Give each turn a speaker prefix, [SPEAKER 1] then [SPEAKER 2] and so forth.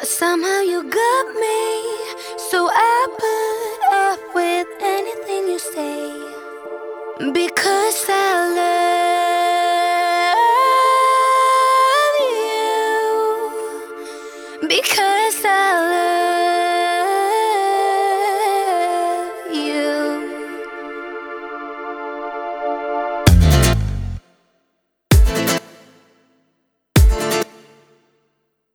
[SPEAKER 1] But somehow you got me, so I put up with anything you say. Because I love you. Because